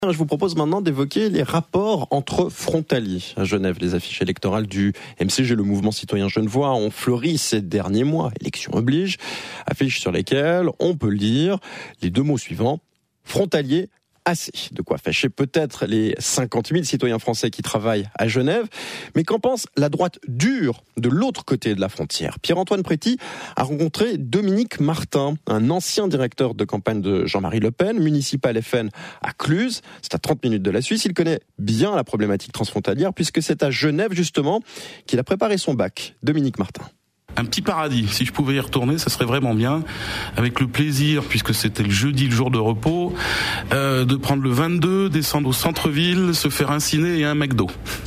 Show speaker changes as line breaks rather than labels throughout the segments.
Je vous propose maintenant d'évoquer les rapports entre frontaliers. À Genève, les affiches électorales du MCG, le mouvement citoyen genevois, ont fleuri ces derniers mois. Élections oblige. Affiches sur lesquelles on peut lire les deux mots suivants. Frontalier, assez. De quoi fâcher peut-être les 50 000 citoyens français qui travaillent à Genève. Mais qu'en pense la droite dure de l'autre côté de la frontière? Pierre-Antoine Préti a rencontré Dominique Martin, un ancien directeur de campagne de Jean-Marie Le Pen, municipal FN à Cluses. C'est à 30 minutes de la Suisse. Il connaît bien la problématique transfrontalière puisque c'est à Genève justement qu'il a préparé son bac. Dominique Martin.
Un petit paradis, si je pouvais y retourner, ça serait vraiment bien, avec le plaisir, puisque c'était le jeudi, le jour de repos, de prendre le 22, descendre au centre-ville, se faire un ciné et un McDo.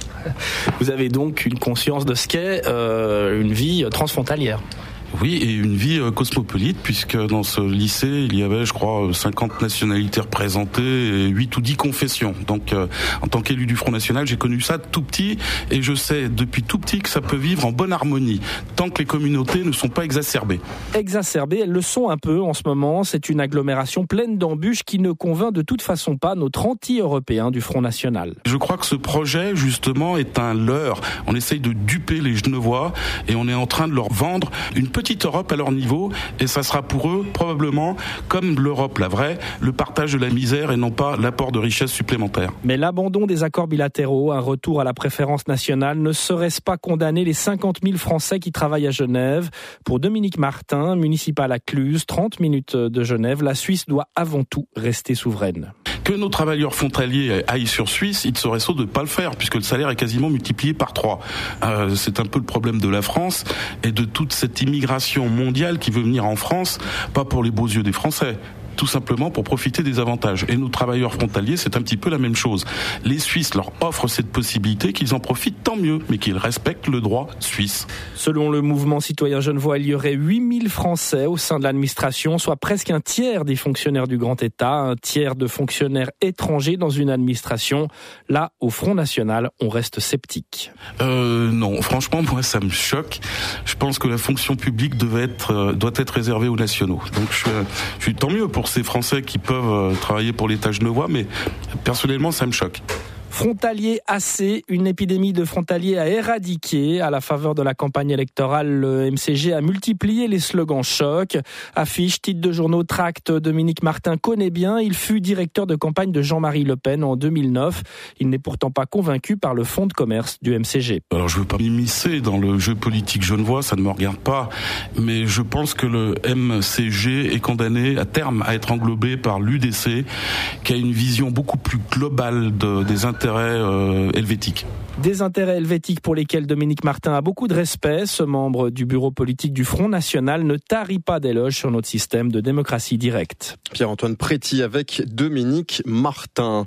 Vous avez donc une conscience de ce qu'est une vie transfrontalière.
Oui, et une vie cosmopolite, puisque dans ce lycée, il y avait, je crois, 50 nationalités représentées et 8 ou 10 confessions. Donc, en tant qu'élu du Front National, j'ai connu ça tout petit, et je sais depuis tout petit que ça peut vivre en bonne harmonie, tant que les communautés ne sont pas exacerbées.
Exacerbées, elles le sont un peu en ce moment. C'est une agglomération pleine d'embûches qui ne convainc de toute façon pas notre anti-européen du Front National.
Je crois que ce projet, justement, est un leurre. On essaye de duper les Genevois, et on est en train de leur vendre une petite Europe à leur niveau, et ça sera pour eux probablement, comme l'Europe la vraie, le partage de la misère et non pas l'apport de richesses supplémentaires.
Mais l'abandon des accords bilatéraux, un retour à la préférence nationale, ne serait-ce pas condamner les 50 000 Français qui travaillent à Genève? Pour Dominique Martin, municipal à Cluses, 30 minutes de Genève, la Suisse doit avant tout rester souveraine.
Que nos travailleurs frontaliers aillent sur Suisse, il serait saut de ne pas le faire, puisque le salaire est quasiment multiplié par 3. C'est un peu le problème de la France et de toute cette immigration mondiale qui veut venir en France, pas pour les beaux yeux des Français, tout simplement pour profiter des avantages. Et nos travailleurs frontaliers, c'est un petit peu la même chose. Les Suisses leur offrent cette possibilité, qu'ils en profitent, tant mieux, mais qu'ils respectent le droit suisse.
Selon le mouvement citoyen genevois, il y aurait 8000 Français au sein de l'administration, soit presque un tiers des fonctionnaires du Grand État, un tiers de fonctionnaires étrangers dans une administration. Là, au Front National, on reste sceptique.
Non, franchement, moi, ça me choque. Je pense que la fonction publique doit être réservée aux nationaux. Donc, je suis tant mieux pour ces Français qui peuvent travailler pour l'État genevois, mais personnellement, ça me choque.
Frontalier AC, une épidémie de frontaliers à éradiquer. À la faveur de la campagne électorale, le MCG a multiplié les slogans choc. Affiches, titres de journaux, tracts, Dominique Martin connaît bien. Il fut directeur de campagne de Jean-Marie Le Pen en 2009. Il n'est pourtant pas convaincu par le fonds de commerce du MCG.
Alors je ne veux pas m'immiscer dans le jeu politique genevois, ça ne me regarde pas, mais je pense que le MCG est condamné à terme à être englobé par l'UDC, qui a une vision beaucoup plus globale des intérêts helvétiques.
Des intérêts helvétiques pour lesquels Dominique Martin a beaucoup de respect. Ce membre du bureau politique du Front National ne tarit pas d'éloges sur notre système de démocratie directe.
Pierre-Antoine Préti avec Dominique Martin.